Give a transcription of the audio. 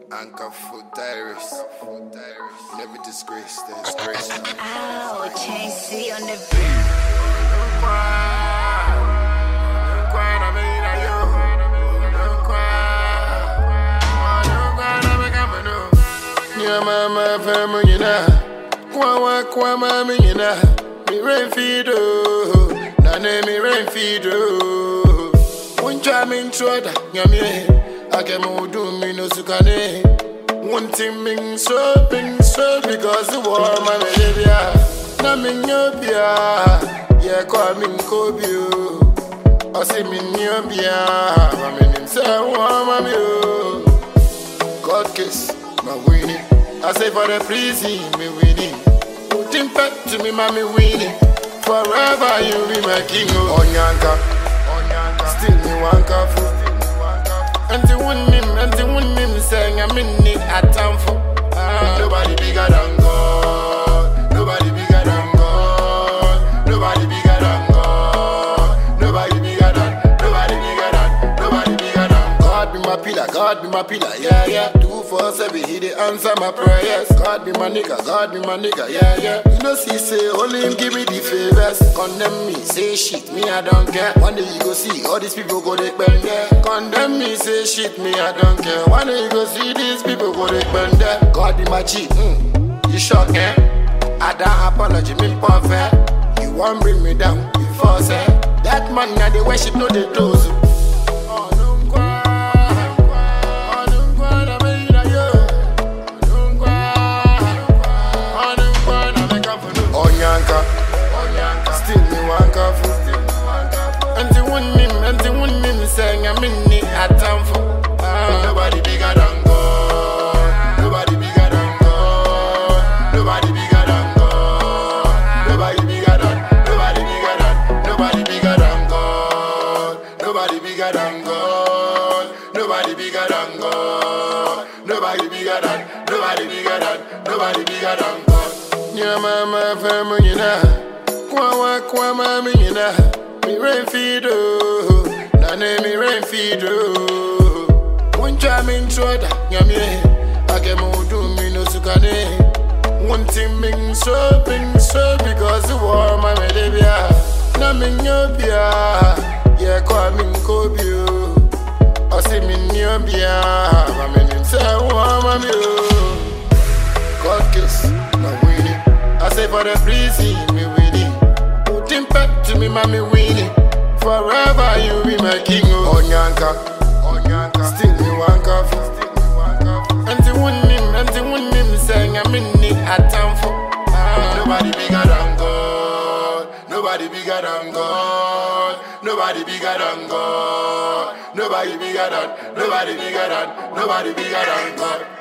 Anchor Food Diaries. Never disgrace, they disgrace. Ow, Chain C on the beat. Yeah, mama, family, you know. Kwa mama, you know. Me rain feed, oh. Nane, me rain feed, oh. One time in Troda, Yamie. I can do me no sukane. One thing being so because the war, my baby. Naminopia, yeah, call me Kobio. I see me Nyobia, my name say, Mamma, God kiss, my winning. I say for the prison, me winning. Put him back to me, mommy winning. Forever you be my king, oh Onyanka. Still me wanka food. And the one him saying I'm in it at time for. Nobody bigger than God. Nobody bigger than God. Nobody bigger than God. Nobody bigger than. Nobody bigger than. God be my pillar, yeah. 247, he dey answer my prayers. God be my nigga, yeah. You know, say only him give me the favors. Condemn me, say shit, me I don't care. One day you go see all these people go dey bend there. Condemn me, say shit, me I don't care. One day you go see these people go dey bend there. God be my G, you shock, eh? I don't apology, me perfect. You won't bring me down, you force, eh? That man now they worship, no they toes. Still me wanka food. And the one him saying I'm in it at time for. Nobody bigger than God. Nobody bigger than God. Nobody bigger than God. Nobody bigger than. Nobody bigger than God. Nobody bigger than God. Nobody bigger than God. Nobody bigger than. Nobody bigger than God. Yeah, mama, family, you know. Kwa mama, you know. Me rain feed, oh. Nane, me rain feed, oh. One time in Troda, Yamie. I can do me no sukane. One thing being so because the war, my baby. Naminopia, yeah, call me Kobio. I see me Nyobia, my name say, Mamma, God kiss, my winning. I say for the prison, me winning. Put him back to me, mommy winning. Forever you be my king, oh Onyanka. Still me wanka food. And the one him saying I'm in it at time for. Nobody bigger than God. Nobody bigger than God. Nobody bigger than God. Nobody bigger than God.